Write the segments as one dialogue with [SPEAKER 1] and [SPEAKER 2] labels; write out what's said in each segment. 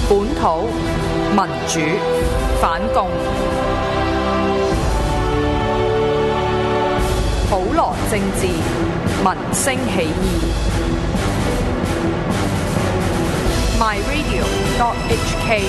[SPEAKER 1] 本土民主反共，普羅政治民聲起義。myradio.hk。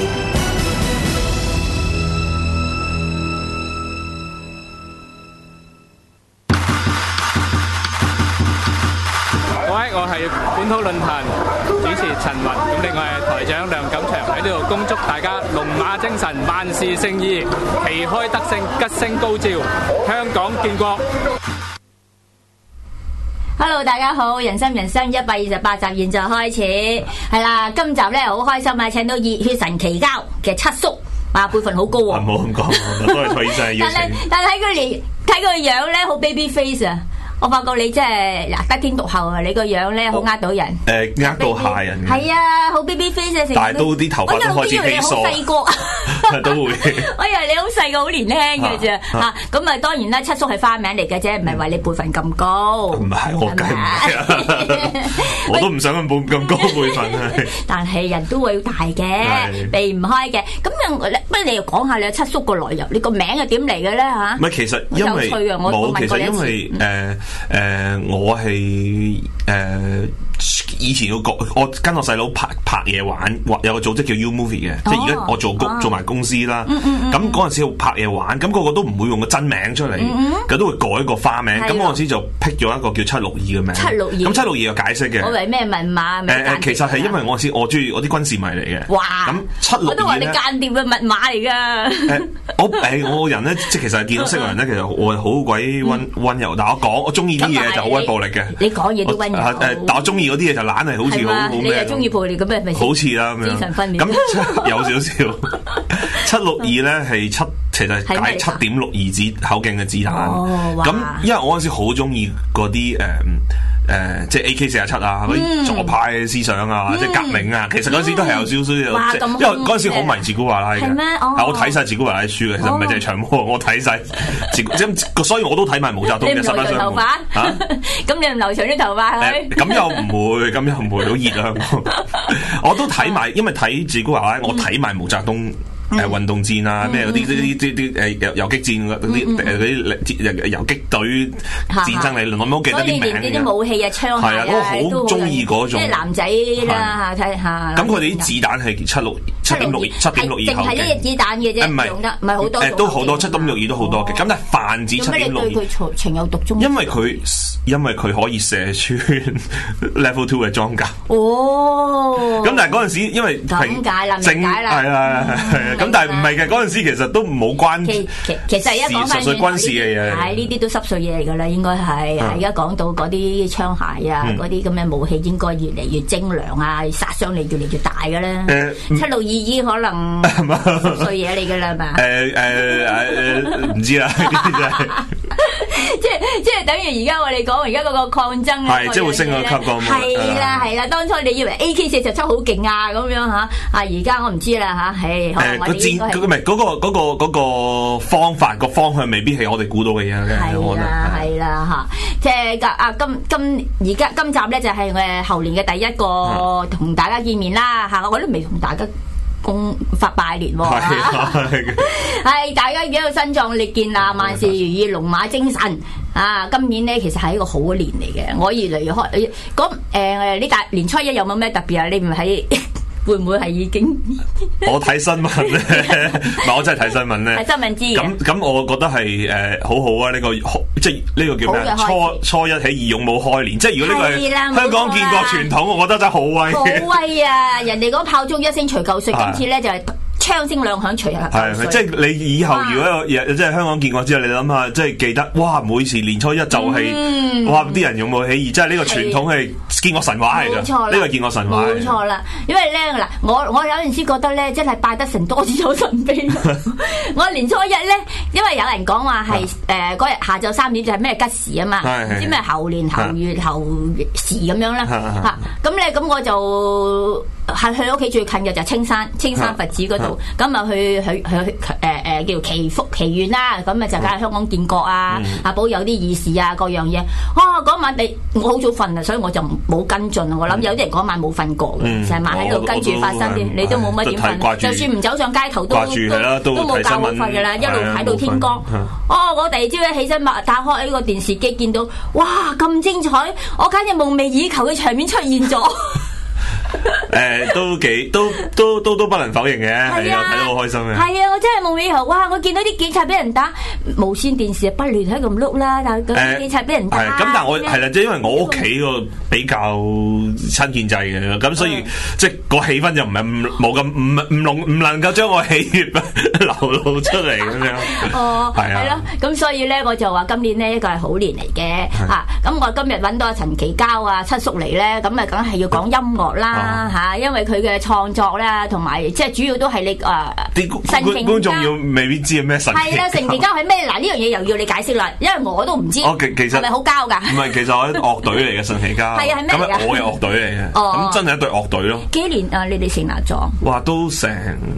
[SPEAKER 2] 我係本土論壇主持陳雲，咁另外係台長梁錦祥喺呢度恭祝大家龍馬精神，萬事勝意，旗開得勝，吉星高照，香港建國。
[SPEAKER 3] Hello， 大家好，人生128集現在開始，係啦，今集咧好開心啊，請到熱血神奇膠嘅七叔，輩份好高喎。
[SPEAKER 4] 唔好咁講，都係退晒邀請。
[SPEAKER 3] 但係睇佢個樣咧，好 baby face 啊！我發覺你真係得天獨厚啊！你個樣咧好呃到人，
[SPEAKER 4] 呃到下人嘅。
[SPEAKER 3] 係啊，好 baby face 啊！
[SPEAKER 4] 但係都啲頭髮都開始稀疏。都會。
[SPEAKER 3] 我以為你好細個，好年輕嘅啫嚇。咁啊，當然啦，七叔係花名嚟嘅啫，唔係話你輩份咁高。唔
[SPEAKER 4] 係，我梗係唔係啊！我都唔想咁高輩份啊。
[SPEAKER 3] 但係人都會大嘅，避唔開嘅。咁樣，不如你又講下你七叔個來由，你個名係點嚟嘅咧嚇？
[SPEAKER 4] 唔係，其實因為冇，其實因為我係以前我跟我細佬拍嘢玩，有個組織叫 U Movie 嘅，即係而家我做埋公司啦。咁嗰陣時拍嘢玩，咁個個都唔會用個真名出嚟，佢都會改個花名。咁嗰陣時就 pick 咗一個叫762嘅名。762咁762有解釋嘅。
[SPEAKER 3] 我為咩密碼？
[SPEAKER 4] 其實係因為我中意我啲軍事迷嚟嘅。哇！咁762
[SPEAKER 3] 我都話你間諜嘅密碼嚟㗎。
[SPEAKER 4] 我個人咧，即係其實見到識個人咧，其實我係好鬼溫柔，但係我中意啲嘢就好鬼暴力嘅。
[SPEAKER 3] 你講嘢都溫柔。
[SPEAKER 4] 但我中意嗰啲嘢就懶係好似好咩？
[SPEAKER 3] 你又中意暴力咁咪？
[SPEAKER 4] 好似啦咁樣。
[SPEAKER 3] 精神分裂。
[SPEAKER 4] 咁有少少。762咧係其實解7.62子口徑嘅子彈。咁因為我嗰陣時好中意嗰啲即係 AK47啊，嗰啲左派思想啊，即係革命啊。其實嗰陣時都係有少少，因為嗰陣時好迷捷古華拉嘅。
[SPEAKER 3] 係咩？
[SPEAKER 4] 我睇晒捷古華拉書嘅，其實唔係淨係長毛，我睇晒所以我都睇埋毛澤東嘅實質上。
[SPEAKER 3] 頭髮嚇？咁你唔留長啲頭髮係？
[SPEAKER 4] 咁又唔會，好熱啊！我都睇埋，因為睇捷古華拉，我睇埋毛澤東。運動戰啊，咩嗰啲游擊戰嗰啲游擊隊戰爭理論，我唔好記得啲名。所以
[SPEAKER 3] 連啲武器啊、槍械啊，
[SPEAKER 4] 我好中意嗰種。
[SPEAKER 3] 即係男仔啦嚇，睇下。
[SPEAKER 4] 咁佢哋啲子彈係7.62，
[SPEAKER 3] 定係一隻子彈嘅啫，唔係好多。
[SPEAKER 4] 都好多7.62都好多嘅，咁但係泛指7.62。
[SPEAKER 3] 做咩你對佢情有獨鍾？
[SPEAKER 4] 因為佢可以射穿 level 2嘅裝甲。
[SPEAKER 3] 哦。
[SPEAKER 4] 咁但係嗰陣時因為
[SPEAKER 3] 咁解啦，明解啦。
[SPEAKER 4] 係啊。咁但係唔係嘅，嗰陣時其實都冇關。
[SPEAKER 3] 其實而家講翻
[SPEAKER 4] 純粹軍事嘅嘢，
[SPEAKER 3] 係呢啲都濕碎嘢嚟㗎啦，應該係。而家講到嗰啲槍械啊，嗰啲咁嘅武器應該越嚟越精良啊，殺傷力越嚟越大㗎啦。762已經可能濕碎嘢嚟㗎啦，係嘛？
[SPEAKER 4] 唔知啦，
[SPEAKER 3] 即係等於而家我哋講而家嗰個抗爭
[SPEAKER 4] 係即係會升咗級㗎嘛？
[SPEAKER 3] 係啦，當初你以為 AK47好勁啊咁樣嚇，而家我唔知啦嚇，
[SPEAKER 4] 個戰唔係嗰個方法個方向未必係我哋估到嘅嘢嘅。
[SPEAKER 3] 係啦嚇，即係今集咧就係我後年嘅第一個同大家見面啦嚇，我都未同大家發拜年喎。係大家幾有身壯力健啊，萬事如意，龍馬精神啊！今年咧其實係一個好年嚟嘅，我越嚟越開。咁呢大年初一有冇咩特別啊？你唔喺？會唔會係已經？
[SPEAKER 4] 我睇新聞咧，唔係我真係睇新聞咧。
[SPEAKER 3] 睇新聞知
[SPEAKER 4] 咁我覺得係好好啊！呢個即係呢個叫咩？初一起義勇武開年，即係如果呢個係香港建國傳統，我覺得真係好威。
[SPEAKER 3] 好威啊！人哋講炮竹一聲除舊歲，今次咧就係槍聲兩響除舊歲。
[SPEAKER 4] 即係你以後如果即係香港建國之後，你諗下，即係記得哇！每次年初一就係哇啲人勇武起義，即係呢個傳統係建國神話嚟㗎。冇錯啦，呢個建國神話。
[SPEAKER 3] 冇錯啦，因為咧嗱，我有陣時覺得咧，真係拜得神多自有神庇。我年初一咧，因為有人講話係嗰日下晝3點就係咩吉時啊嘛，唔知咩猴年猴月猴時咁樣啦嚇。咁我就係去屋企最近嘅就青山佛寺嗰度，咁啊去叫做祈願啦，咁啊就梗係香港建國啊，阿寶有啲議事啊，各樣嘢。嗰晚我好早瞓啊，所以我就冇跟進。我諗有啲人嗰晚冇瞓過嘅，成晚喺度跟住發生啲，你都冇乜點瞓，就算唔走上街頭都冇覺好瞓㗎啦，一路睇到天光。我第二朝一起身打開呢個電視機，見到哇咁精彩，我簡直夢寐以求嘅場面出現咗。
[SPEAKER 4] 都不能否認嘅，係啊，睇到好開心嘅。係
[SPEAKER 3] 啊，我真係夢寐以求，哇！我見到啲警察俾人打，無線電視不亂喺咁碌啦，但係警察俾人打。
[SPEAKER 4] 咁但係我係啦，即係因為我屋企個比較親建制嘅，咁所以即係個氣氛就唔係冇咁唔能夠將我喜悅流露出嚟咁樣。係咯，咁所以咧我就話今年呢一個係好年嚟嘅嚇。咁我今日揾到阿陳其交啊七叔嚟咧，咁啊梗係要講音樂啦。因為佢嘅創作啦，同埋即係主要都係你啲觀眾要未必知係咩神。
[SPEAKER 3] 係啦，神奇交係咩？嗱呢樣嘢又要你解釋啦，因為我都唔知。
[SPEAKER 4] 其實
[SPEAKER 3] 係咪好交㗎？
[SPEAKER 4] 唔係，其實我係樂隊嚟嘅神奇交。係啊，係咩嚟㗎？咁我係樂隊嚟嘅。咁真係一隊樂隊咯。幾年啊？你哋成立咗？哇，都成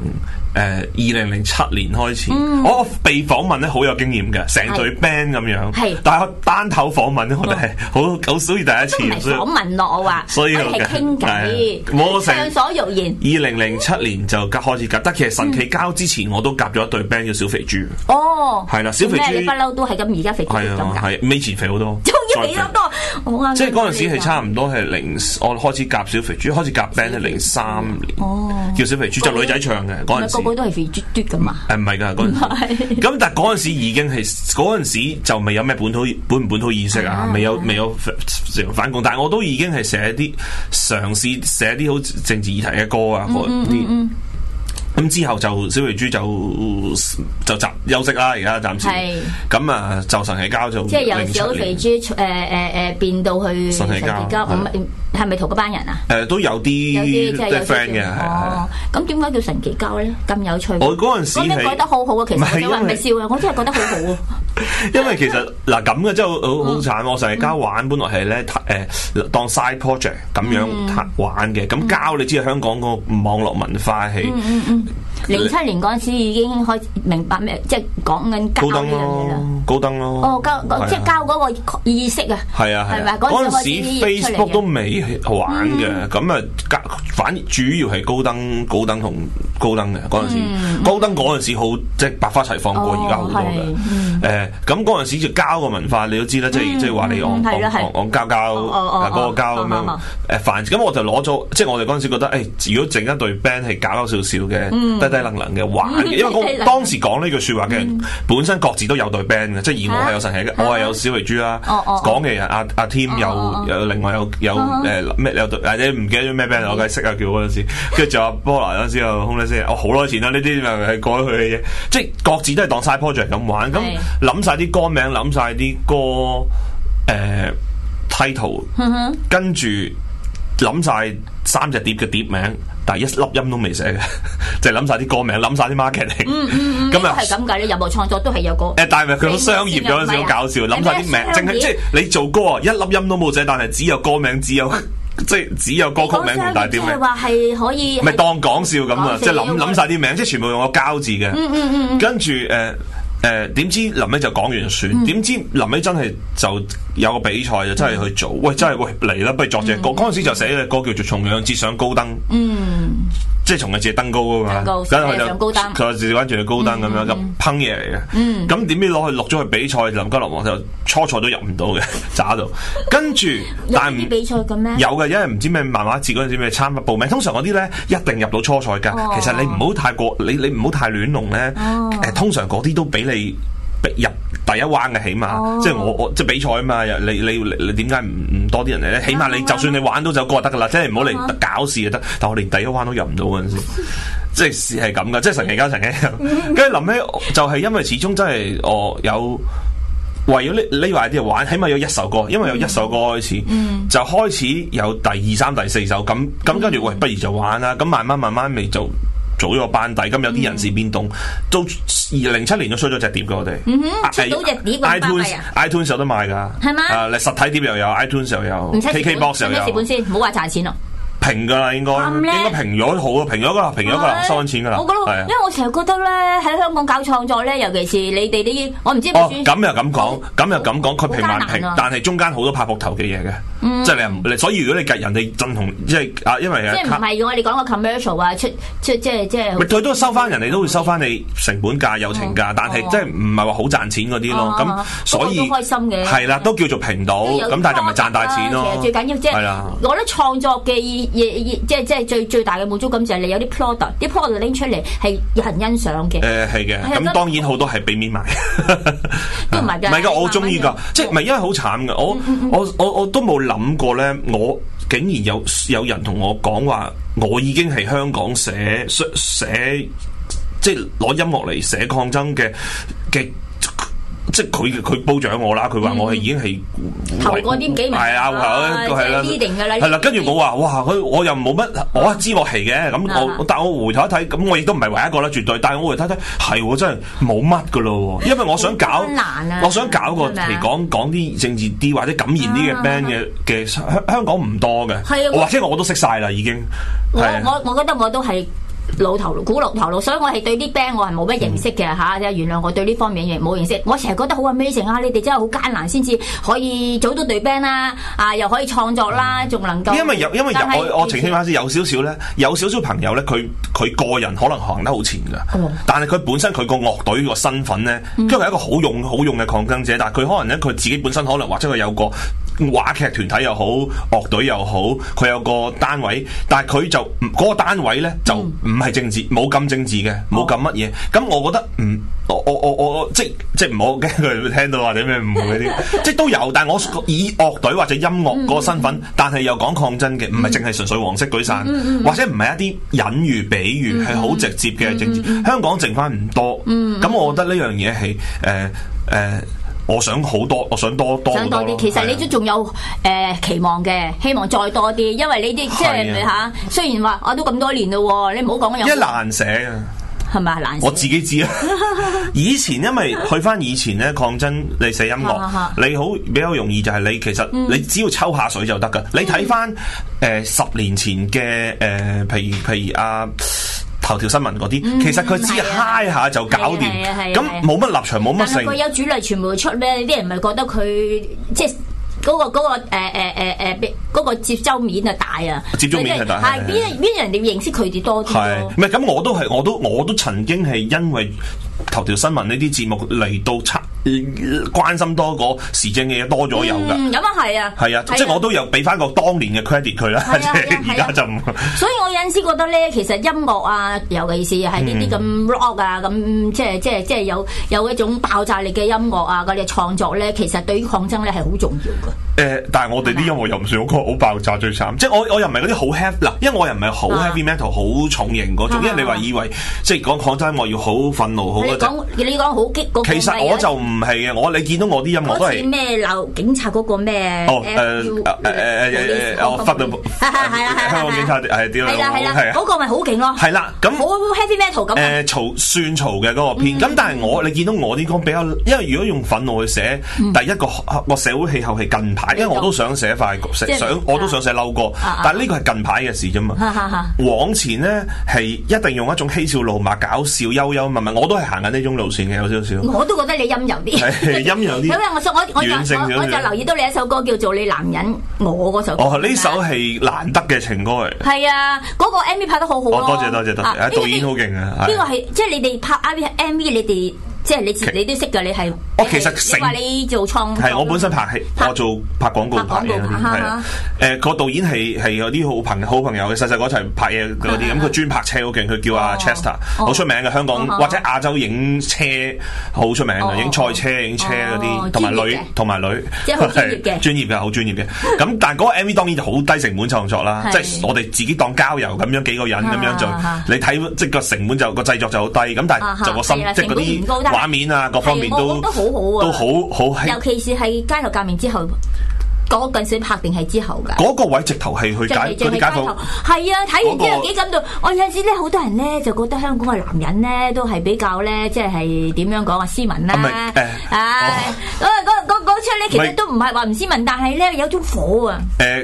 [SPEAKER 4] 2007年開始。我被訪問咧好有經驗嘅，成隊 band 咁樣。係。但係單頭訪問咧，我哋係好少第一次。
[SPEAKER 3] 都唔係訪問咯，我話。所以係傾偈。暢所欲言。
[SPEAKER 4] 2007年就開始夾，但其實神奇交之前我都夾咗一隊 band 叫小肥豬。係啦，小肥豬。你不嬲都係咁，而家肥豬咁夾。係，尾前肥好多。仲要肥好多。即係嗰陣時係差唔多係我開始夾小肥豬，開始夾 band 係03年。叫小肥豬就女仔唱嘅嗰陣時。個個都係肥嘟嘟噶嘛？唔係㗎，嗰陣時。咁但係嗰陣時已經係嗰陣時就未有咩本土意識啊，未有反共，但係我都已經係寫啲嘗試寫啲好政治議題嘅歌啊嗰啲。咁之後就小肥豬就休息啦，而家暫時。咁啊，就神奇交就
[SPEAKER 3] 即係由小肥豬變到去神奇交，係咪同嗰班人啊？
[SPEAKER 4] 都有啲 friend 嘅。
[SPEAKER 3] 咁點解叫神奇交咧？咁有趣。
[SPEAKER 4] 我嗰陣時係
[SPEAKER 3] 覺得好好啊，其實我想話唔係笑啊，我真係覺得好好啊。
[SPEAKER 4] 因為其實嗱咁嘅真係好慘，我神奇交玩本來係咧當 side project 咁樣玩嘅，咁交你知道香港個網絡文化係。07年嗰陣時已經開始明白咩，即係講緊交呢樣嘢啦。高登咯，即係交嗰個意識啊。係啊係咪？嗰陣時 Facebook 都未玩嘅，咁啊反而主要係高登同高登嘅嗰陣時。高登嗰陣時好即係百花齊放過而家好多嘅。咁嗰陣時就交個文化你都知啦，即係話你戇交嗰個交咁樣。咁我就攞咗，即係我哋嗰陣時覺得如果整一隊 band 係搞少少嘅。低能嘅玩嘅，因為我當時講呢句説話嘅人本身各自都有隊 band 嘅，即係而我係有神奇嘅，我係有小肥豬啦，講嘅人阿 Tim 有另外有咩有隊，你唔記得咗咩 band 我梗係識啊叫嗰陣時，跟住就阿波拿嗰陣時又空咧先，我好耐前啦，呢啲咪係過咗去嘅嘢，即係各自都係當 side project 咁玩，咁諗晒啲歌名，諗晒啲歌title，跟住諗晒3隻碟嘅碟名。但係一粒音都未寫嘅，就係諗晒啲歌名，諗晒啲 marketing。咁啊係咁㗎，你任何創作都係有個。但係佢好商業嗰陣時好搞笑，諗晒啲名，淨係即係你做歌啊，一粒音都冇寫，但係只有歌名，只有歌曲名同大碟名。即係話係可以。咪當講笑咁啊！即係諗晒啲名，即係全部用個交字嘅。跟住點知臨尾就講完就算，點知臨尾真係就有個比賽就真係去做，真係嚟啦，不如作隻歌。嗰陣時就寫嘅歌叫做《重陽節上高登》，即係重陽節登高啊嘛，咁佢就佢話自己玩住去高登咁樣咁烹嘢嚟嘅，咁點知攞去錄咗去比賽，臨急臨忙就初賽都入唔到嘅，渣到。跟住但係比賽嘅咩？有嘅，因為唔知咩漫畫節嗰陣時咩參報名，通常嗰啲咧一定入到初賽㗎。其實你唔好太過，你唔好太亂龍咧。通常嗰啲都俾你入第一彎嘅，起碼即係我即係比賽啊嘛，你點解唔多啲人嚟咧？起碼你就算你玩到首歌就得噶啦，即係唔好嚟搞事就得。但我連第一彎都入唔到嗰陣時，即係事係咁噶，即係神奇交神奇。跟住臨尾就係因為始終真係我有為咗呢話啲人玩，起碼有一首歌，因為有一首歌開始，就開始有第2、3、第4首咁跟住不如就玩啦。咁慢慢咪就。組咗個班底，咁有啲人事變動，到2007年都出咗隻碟嘅我哋，出到隻碟，iTunes 有得賣㗎，係嗎？實體碟又有，iTunes 又有，KKBox 又有。咩事本先？唔好話賺錢咯。 平㗎啦，應該平咗好啊，平咗㗎啦，收緊錢㗎啦。
[SPEAKER 3] 我覺得，因為我成日覺得咧喺香港搞創作咧，尤其是你哋啲，我唔知咁又
[SPEAKER 4] 咁講，佢平還平，但係中間好多拍膊頭嘅嘢嘅，即係你，所以如果你計人哋真同即係啊，因為
[SPEAKER 3] 即係唔係我哋講個 commercial 啊，即係
[SPEAKER 4] 佢都收翻人哋都會收翻你成本價、友情價，但係即係唔係話好賺錢嗰啲咯。咁所以
[SPEAKER 3] 都開心嘅
[SPEAKER 4] 係啦，都叫做平到咁，但係就唔係賺大錢咯。
[SPEAKER 3] 最緊要即係我覺得創作嘅即係最大嘅滿足感就係你有啲 product， 啲 product 拎出嚟係有人欣賞嘅。係嘅，
[SPEAKER 4] 咁當然好多係俾面買，
[SPEAKER 3] 都唔係㗎。
[SPEAKER 4] 唔係㗎，我中意㗎，即係唔係因為好慘㗎，我都冇諗過咧，我竟然有人同我講話，我已經係香港寫即係攞音樂嚟寫抗爭嘅。即係佢褒獎我啦，佢話我係已經係
[SPEAKER 3] 頭嗰啲幾名係
[SPEAKER 4] 啦，係啦，跟住我話哇，我又冇乜，我知我係嘅咁，但我回頭一睇，咁我亦都唔係唯一一個啦，絕對。但係我回頭一睇，係真係冇乜噶咯，因為我想搞個嚟講啲政治啲或者感言啲嘅 band 嘅香港唔多嘅，或者我都識晒啦已經。
[SPEAKER 3] 我覺得我都係。古老頭路，所以我係對啲 band 我係冇乜認識嘅嚇，原諒我對呢方面亦冇認識。我成日覺得好 amazing 啊！你哋真係好艱難先至可以組到隊 band 啦，又可以創作啦，仲能夠。因為我澄清翻先，有少少朋友咧，佢個人可能行得好前㗎，但係佢本身佢個樂隊個身份咧，因為係一個好用嘅抗爭者，但係佢可能咧佢自己本身可能或者佢有個話劇團體又好，樂隊又好，佢有個單位，但係佢就嗰個單位咧就唔係政治，冇咁政治嘅，冇咁乜嘢。咁我覺得我即係唔好驚佢聽到或者咩誤會嗰啲，即係都有。但係我以樂隊或者音樂嗰個身份，但係又講抗爭嘅，唔係淨係純粹黃色舉傘，或者唔係一啲隱喻、比喻，係好直接嘅政治。香港剩翻唔多，咁我覺得呢樣嘢係我想好多，我想多啲。其實你都仲有期望嘅，希望再多啲，因為呢啲即係嚇。雖然話我都咁多年咯，你唔好講有。難寫啊，係咪難寫？我自己知啊。以前因為去翻以前咧抗爭，你寫音樂，你比較容易就係你其實你只要抽下水就得㗎。你睇翻10年前嘅譬如頭條新聞嗰啲，其實佢只係嗨下就搞掂，咁冇乜立場，冇乜性。佢有主流傳媒出咧，啲人咪覺得佢即係嗰個接收面啊大啊，接觸面係大。係邊人哋認識佢哋多啲咯？唔係咁，我都曾經係因為頭條新聞呢啲節目嚟到關心多個時政嘅嘢多咗有噶，咁啊係啊，係啊，即係我都有俾翻個當年嘅 credit 佢啦，即係而家就唔。所以我有陣時覺得咧，其實音樂啊，尤其是係呢啲咁 rock 啊，咁即係有一種爆炸力嘅音樂啊，嗰啲創作咧，其實對於抗爭咧係好重要噶。但係我哋啲音樂又唔算好爆炸最慘，即係我又唔係嗰啲好 heavy 嗱，因為我又唔係好 heavy metal 好重型嗰種，因為你話以為即係講抗爭音樂要好憤怒好。你講好激嗰個，其實我就唔係嘅，你見到我啲音樂都係咩鬧警察嗰個咩？我忽到香港警察係點樣？係啦，嗰個咪好勁咯。係啦，咁好 heavy metal 咁。算嘈嘅嗰個片，咁但係你見到我啲歌比較，因為如果用憤怒去寫，第一個社會氣候係近排，因為我都想寫快我都想寫嬲歌，但係呢個係近排嘅事啫嘛。往前呢係一定用一種嬉笑怒罵、搞笑、幽默，我都係行緊呢種路線嘅，有少少。我都覺得你陰柔啲，陰柔啲。因為我就留意到你一首歌叫做《你男人我》嗰首歌。呢首係難得嘅情歌嚟。係啊，嗰個 MV 拍得好好咯。多謝，導演好勁啊！呢個係即係你哋拍 MV， 你哋。即係你都識㗎，你係其實你話你做創係我本身拍戲，我做拍廣告拍嘅嗰啲係個導演係有啲好朋友嘅，細細個一齊拍嘢嗰啲，咁佢專拍車好勁，佢叫阿 Chester， 好出名嘅香港或者亞洲影車好出名嘅，影賽車影車嗰啲，同埋女即係好專業嘅，好專業嘅。咁但係嗰個 MV 當然就好低成本創作啦，即係我哋自己當郊遊咁樣幾個人咁樣做，你睇即係個成本就個製作就好低，咁但係就個心即係嗰啲畫面啊，各方面都好好啊，都好，尤其是係街頭革命之後嗰陣時拍定係之後㗎。嗰個位直頭係去嗰啲街頭，係啊！睇完之後幾感動。我有陣時咧，好多人咧就覺得香港嘅男人咧都係比較咧，即係點樣講啊，斯文啦。嗰出咧其實都唔係話唔斯文，但係咧有種火啊。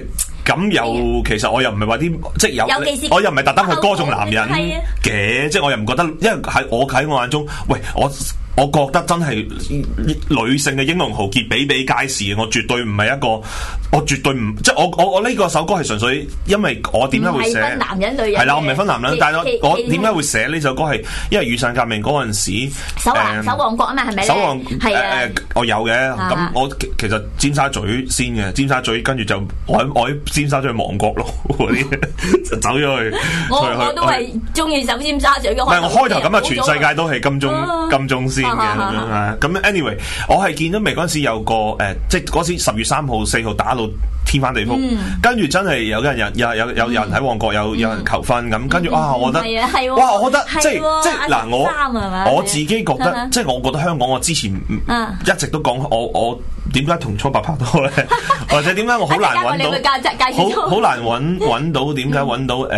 [SPEAKER 4] 咁又其實我又唔係話啲即係有，我又唔係特登去歌頌男人嘅，即係我又唔覺得，因為喺我眼中，喂我覺得真係女性嘅英雄豪傑比比皆是，我絕對唔係一個，我絕對唔即係我呢個首歌係純粹因為我點解會寫
[SPEAKER 3] 男人女人係
[SPEAKER 4] 啦，我唔係分男人，但係我點解會寫呢首歌係因為雨傘革命嗰陣時
[SPEAKER 3] 守旺角啊嘛，係咪咧？
[SPEAKER 4] 守旺我有嘅，咁我其實尖沙咀先嘅，尖沙咀跟住就我喺尖沙咀旺角咯嗰啲就走咗去。我
[SPEAKER 3] 都係中意走尖沙咀嘅。
[SPEAKER 4] 唔係我開頭咁啊，全世界都係金鐘先。咁 anyway， 我係見到未嗰陣時有個即係嗰時10月3號、4號打到天翻地覆，跟住真係有人喺旺角有人求婚咁，跟住我覺得哇，我覺得即係嗱，我自己覺得即係我覺得香港，我之前一直都講我點解同初8拍拖咧，或者點解我好難揾到好難揾到點解揾到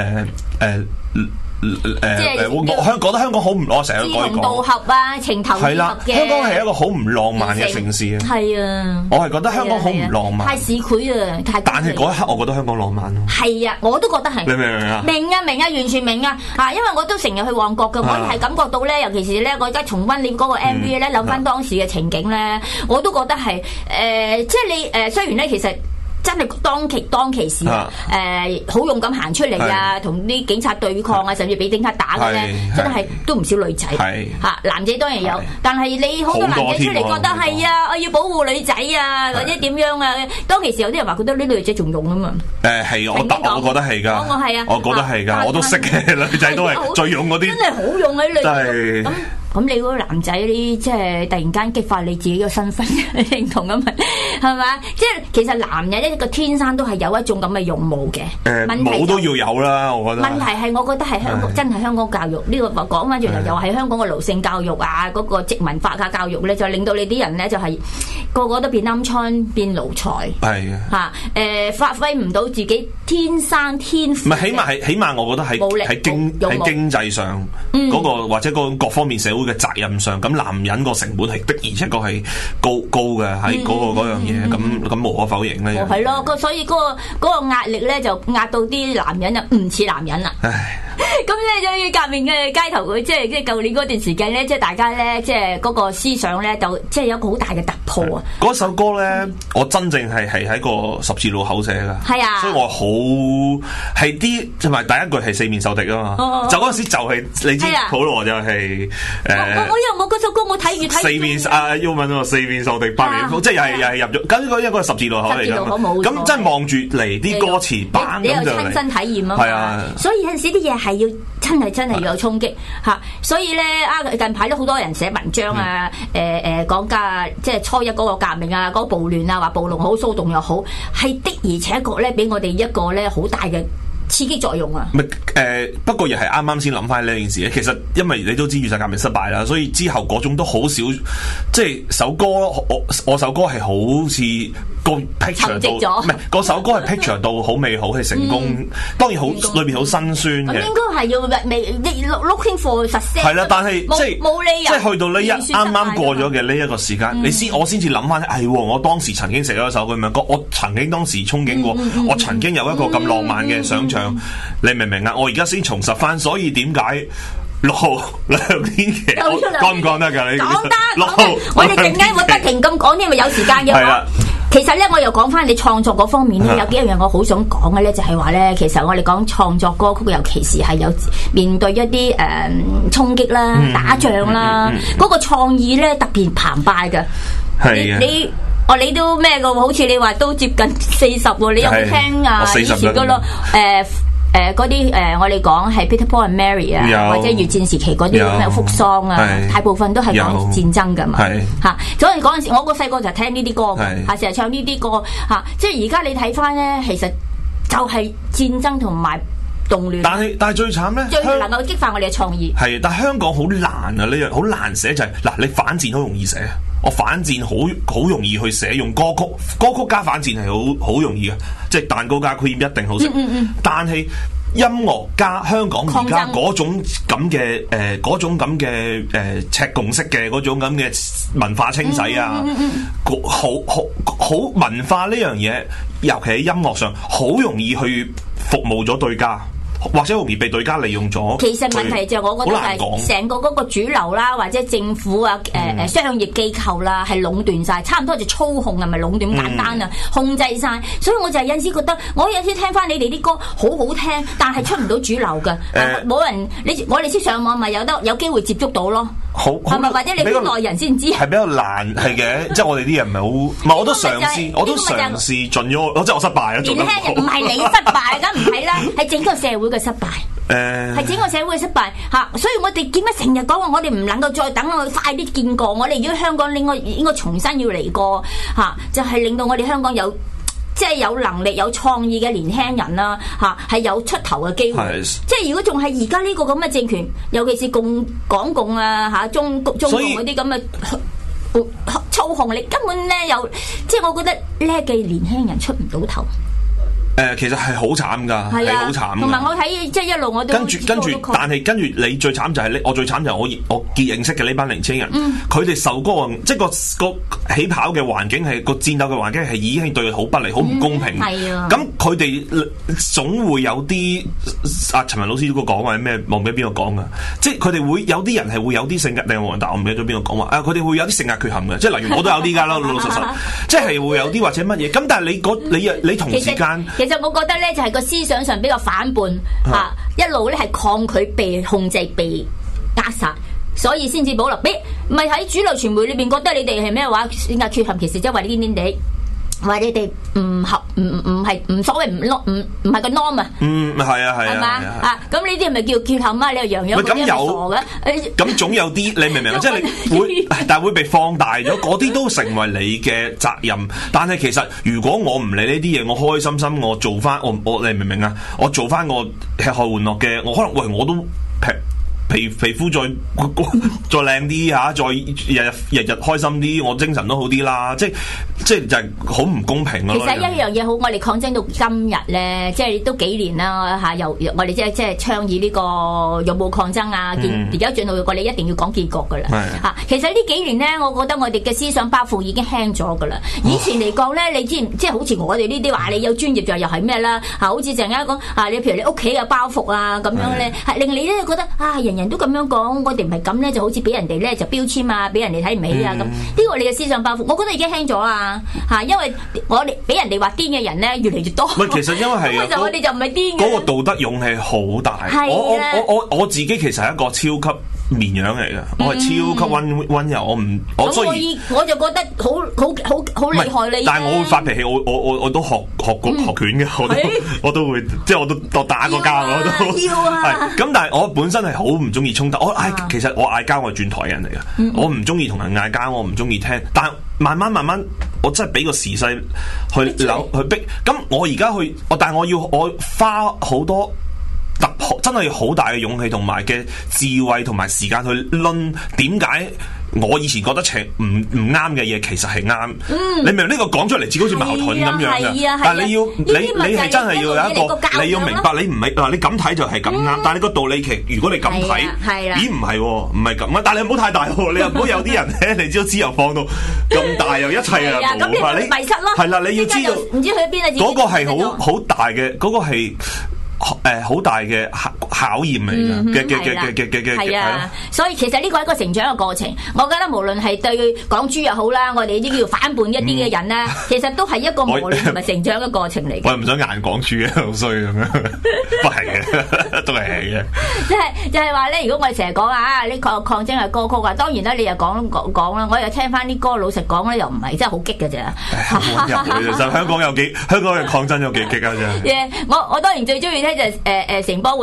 [SPEAKER 4] 我覺得香港好唔，我成日都講，志同道合啊，情投意合嘅。香港係一個好唔浪漫嘅城市啊。係啊，我係覺得香港好唔浪漫，太市儈啊，太。但係嗰一刻，我覺得香港浪漫咯。係啊，我都覺得係。你明唔明啊？明啊，完全明啊！因為我都成日去旺角嘅，我係感覺到咧，尤其是咧，我而家重溫你嗰個 MV 咧，諗翻當時嘅情景咧，我都覺得係即係你雖然咧，其實。真係當其時好勇敢行出嚟啊，同啲警察對抗啊，甚至俾警察打嘅咧，真係都唔少女仔嚇，男仔當然有，但係你好多男仔出嚟覺得係啊，我要保護女仔啊，或者點樣啊？當其時有啲人話覺得呢女仔仲勇啊嘛。係我覺得係㗎，我係啊，我覺得係㗎，我都識嘅女仔都係最勇嗰啲，真係好勇嗰啲女仔。咁你嗰個男仔啲即係突然間激發你自己嘅身份認同咁係嘛？即係其實男人一個天生都係有一種咁嘅勇武嘅。冇都要有啦，我覺得。問題係我覺得係香港真係香港教育呢個講翻轉頭又係香港嘅奴性教育啊，嗰個殖民化嘅教育咧，就令到你啲人咧就係個個都變鵪鶉變奴才。係啊。發揮唔到自己天生天賦。唔係起碼我覺得喺經濟上嗰個或者嗰各方面社會嘅責任上，咁男人個成本係的，而且確係高嘅喺嗰樣嘢，咁無可否認咧。係咯，所以嗰個壓力咧就壓到啲男人就唔似男人啦。咁咧，革命嘅街頭，即係舊年嗰段時間咧，即係大家咧，即係嗰個思想咧，就即係有一個好大嘅突破啊！嗰首歌咧，我真正係喺個十字路口寫噶，係啊，所以我好係啲，同埋第一句係四面受敵啊嘛，就嗰陣時就係你知普羅就係我嗰首歌我睇越睇四面英文啊，四面受敵，八面即係又係入咗，咁一個十字路口嚟㗎，咁真係望住嚟啲歌詞，你又親身體驗啊嘛，係啊，所以有陣時啲嘢係要真係要有衝擊嚇，所以咧近排都好多人寫文章啊，講㗎，即係初一嗰個革命啊，嗰個暴亂啊，話暴動好騷動又好，係的而且確咧俾我哋一個咧好大嘅刺激作用啊！不過又係啱啱先諗翻呢件事咧。其實因為你都知雨傘革命失敗啦，所以之後嗰種都好少，即係首歌我首歌係好似個 picture 到，唔係嗰首歌係 picture 到好美好，係成功。當然好裏邊好辛酸嘅。應該係要looking for success。係啦，但係即係冇理由，即係去到呢啱啱過咗嘅呢一個時間，我先至諗翻係我當時曾經寫咗一首咁樣歌，我曾經當時憧憬過，我曾經有一個咁浪漫嘅想像。你明唔明啊？我而家先重拾翻，所以點解6號梁天琦講唔講得㗎？你講得，我哋陣間會不停咁講，因為有時間嘅話。其實咧，我又講翻你創作嗰方面咧，有幾樣嘢我好想講嘅咧，就係話咧，其實我哋講創作歌曲，尤其是係有面對一啲衝擊啦、打仗啦，嗰個創意咧特別澎湃嘅。係啊。你都咩嘅喎？好似你話都接近40喎，你有冇聽啊？以前嗰個嗰啲我哋講係 Peter Paul and Mary 啊，或者越戰時期嗰啲咩福桑啊，大部分都係講戰爭㗎嘛。嚇，所以嗰陣時我個細個就聽呢啲歌嘅，嚇成日唱呢啲歌嚇。即係而家你睇翻咧，其實就係戰爭同埋動亂。但係最慘咧，最能夠激發我哋嘅創意。係，但係香港好難啊！呢樣好難寫就係嗱，你反戰好容易寫。我反戰好容易去寫，用歌曲加反戰係好容易嘅，即係蛋糕加 cream 一定好食。但係音樂加香港而家嗰種咁嘅赤共式嘅嗰種咁嘅文化清洗啊，好文化呢樣嘢，尤其喺音樂上，好容易去服務咗對家。或者容易被對家利用咗。其實
[SPEAKER 3] 問題就我覺得係成個嗰個主流啦，或者政府啊、商業機構啦，係壟斷晒，差唔多就操控係咪壟斷簡單啊？控制晒，所以我就有陣時覺得，我有陣時聽翻你哋啲歌好好聽，但係出唔到主流嘅，冇人我哋先上網咪有機會接觸到咯。好係咪？或者你啲內人先知
[SPEAKER 4] 係比較難係嘅，即係我哋啲人唔係好，唔係我都嘗試盡咗，即係我失敗啦。年輕人唔係你失敗，梗唔係啦，係整個社會嘅失敗。係整個社會嘅失敗嚇，所以我哋點解成日講話我哋唔能夠再等我快啲見過，我哋如果香港應該重新要嚟過嚇，就係令到我哋香港有即係有能力有創意嘅年輕人啦嚇，係有出頭嘅機會。即係如果仲係而家呢個咁嘅政權，尤其是港共啊嚇，中共嗰啲咁嘅操控力，根本咧有即係我覺得叻嘅年輕人出唔到頭。 其實係好慘㗎，係好慘。
[SPEAKER 3] 同埋我睇即係一路我都
[SPEAKER 4] 跟住，但係跟住你最慘就係我最慘就係我認識嘅呢班年青人，佢哋受嗰個即係個起跑嘅環境係個戰鬥嘅環境係已經係對佢好不利、好唔公平。咁佢哋總會有啲陳文老師都講或者咩忘記邊個講㗎，即係佢哋會有啲人係會有啲性格，定係冇人答我唔記得咗邊個講話佢哋會有啲性格缺陷嘅，即係例如我都有啲㗎啦，老老實實，即係會有啲或者乜嘢。咁但係你同時間。
[SPEAKER 3] 其實我覺得咧，就係個思想上比較反叛嚇，一路咧係抗拒被控制、被扼殺，所以先至保留。唔係喺主流傳媒裏邊覺得你哋係咩話性格缺陷，其實即係話你癲癲地，話你哋唔係唔所謂唔係個 norm 啊。
[SPEAKER 4] 係啊，係嘛
[SPEAKER 3] 啊？咁呢啲係咪叫缺陷啊？你又樣樣咁有傻嘅？
[SPEAKER 4] 咁總有啲你明唔明？即係你會，但係會被放大咗，嗰啲都成為你嘅責任。但係其實如果我唔理呢啲嘢，我開開心心，我做翻我你明唔明啊？我做翻我吃喝玩樂嘅，我可能我都皮膚再靚啲嚇，再日日開心啲，我精神都好啲啦。即係就係好唔公平咯。其實
[SPEAKER 3] 一樣嘢好，我哋抗爭到今日咧，即係都幾年啦嚇。由我哋即係倡議呢個勇武抗爭啊，而家進到我哋一定要講結局噶啦嚇。其實呢幾年咧，我覺得我哋嘅思想包袱已經輕咗噶啦。以前嚟講咧，你知即係好似我哋呢啲話你有專業就又係咩啦嚇？好似陣間講你譬如你屋企嘅包袱啊咁樣咧，係令你咧覺得人都咁樣講，我哋唔係咁咧，就好似俾人哋咧就標籤啊，俾人哋睇唔起啊咁。呢個你嘅思想包袱，我覺得已經輕咗啊嚇，因為我哋俾人哋話癲嘅人咧越嚟越多。
[SPEAKER 4] 唔係，其實因為係
[SPEAKER 3] 咁我哋就唔係癲嘅。
[SPEAKER 4] 嗰個道德勇氣好大。我自己其實係一個超級綿羊嚟嘅，我係超級溫柔，我就覺得好厲害你。但係我會發脾氣，我都學拳嘅，我都會即係我都打過交，我都係咁。但係我本身係好唔中意衝突，其實我嗌交我係轉台人嚟嘅，我唔中意同人嗌交，我唔中意聽。但係慢慢，我真係俾個時勢去逼。咁我而家但係我花好多。真係好大嘅勇氣同埋嘅智慧同埋時間去論點解我以前覺得唔啱嘅嘢其實係啱。你明呢個講出嚟似好似矛盾咁樣嘅，但係你係真係要有一個你要明白，你唔係嗱你咁睇就係咁啱，但係你個道理其實如果你咁睇，咦唔係咁啊？但係你唔好太大，你又唔好有啲人咧，你知又放到咁大又一切啊冇法，你迷失咯。係啦，你要知道
[SPEAKER 3] 唔知去邊啊？
[SPEAKER 4] 嗰個係好大嘅，嗰個係。好大嘅考驗嚟嘅，
[SPEAKER 3] 係啊，所以其實呢個係一個成長嘅過程。我覺得無論係對港豬又好啦，我哋呢啲叫反叛一啲嘅人咧，其實都係一個磨練同埋成長嘅過程嚟嘅。
[SPEAKER 4] 我又唔想硬港豬嘅，好衰咁樣，都係嘅，都係嘅。
[SPEAKER 3] 就係話咧，如果我哋成日講呢個抗爭嘅歌曲啊，當然啦，你又講啦，我又聽翻啲歌，老實講咧，又唔係真係好激嘅啫。
[SPEAKER 4] 其實香港嘅抗爭有幾激啊？啫。
[SPEAKER 3] 我當然最中意聽就係城邦會戰勝軍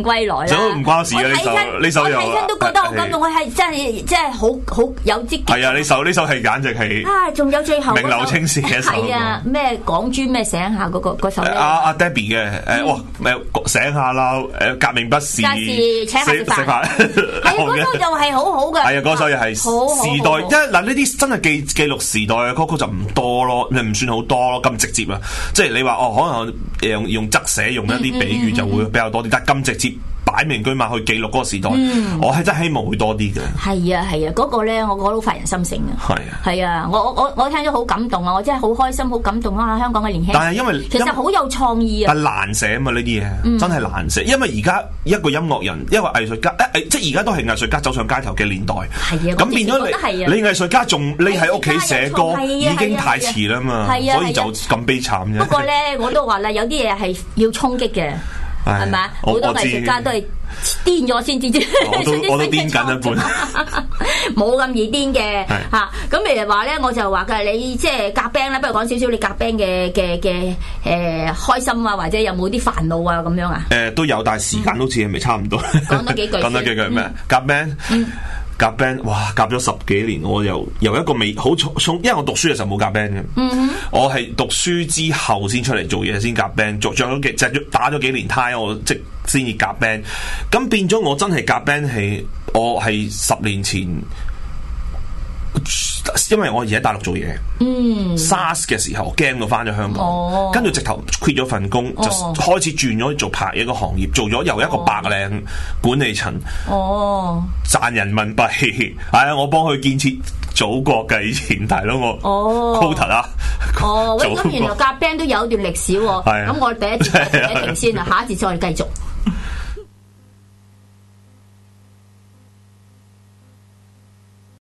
[SPEAKER 3] 歸來》啦。
[SPEAKER 4] 都唔關事嘅呢首又，
[SPEAKER 3] 我睇親都覺得好感動，我係真係好有啲。
[SPEAKER 4] 係啊，呢首係簡直係
[SPEAKER 3] 仲有最後
[SPEAKER 4] 名留青史嘅一首。
[SPEAKER 3] 係啊，咩港珠咩醒下嗰首咧？
[SPEAKER 4] 阿 Debbie 嘅哇醒下啦，革命不是
[SPEAKER 3] 請下食飯。係啊，嗰首又係好好嘅。
[SPEAKER 4] 係啊，嗰首又係時代，因為嗱呢啲真係記錄時代嘅歌曲就唔多咯，唔算好多咯，咁直接啊！即係你話可能用側寫用一啲比喻就會比較多啲，但係咁直接擺明居馬去記錄嗰個時代，我係真係希望會多啲嘅。係
[SPEAKER 3] 啊，嗰個咧，我覺得好發人心聲啊！係啊，我聽咗好感動啊！我真係好開心，好感動啊！香港嘅年輕人，
[SPEAKER 4] 但係因為
[SPEAKER 3] 其實好有創意啊，
[SPEAKER 4] 但難寫啊嘛呢啲嘢，真係難寫，因為而家一個音樂人，一個藝術家，即係而家都係藝術家走上街頭嘅年代。係啊，咁變咗你藝術家仲匿喺屋企寫歌，已經太遲啦嘛，所以就咁悲慘啫。
[SPEAKER 3] 不過咧，我都話啦，有啲嘢係要衝擊嘅。係咪？好多藝術家都係癲咗先至知，
[SPEAKER 4] 我都癲緊一半，
[SPEAKER 3] 冇咁易癲嘅嚇。咁譬如話咧，我就話嘅你即係夾 band 啦，不如講少少你夾 band 嘅開心啊，或者有冇啲煩惱啊咁樣啊？
[SPEAKER 4] 都有，但係時間好似係咪差唔多？
[SPEAKER 3] 講多幾句，
[SPEAKER 4] 講多幾句咩？夾 band。夾 band 哇，夾咗10幾年，我由一個未好重，因為我讀書嘅時候冇夾 band 嘅，我係讀書之後先出嚟做嘢先夾 band，打咗幾年胎，我即先至夾 band，咁變咗我真係夾 band 我係10年前。因為我而家喺大陸做嘢，SARS 嘅時候驚到翻咗香港，跟住直頭 quit 咗份工，就開始轉咗做拍嘢個行業，做咗由一個白領管理層，賺人民幣，係啊，我幫佢建設祖國嘅以前大佬我 quota 啦，
[SPEAKER 3] 喂，咁原來夾 band 都有一段歷史喎，咁我第一節停先啦，下一節再繼續。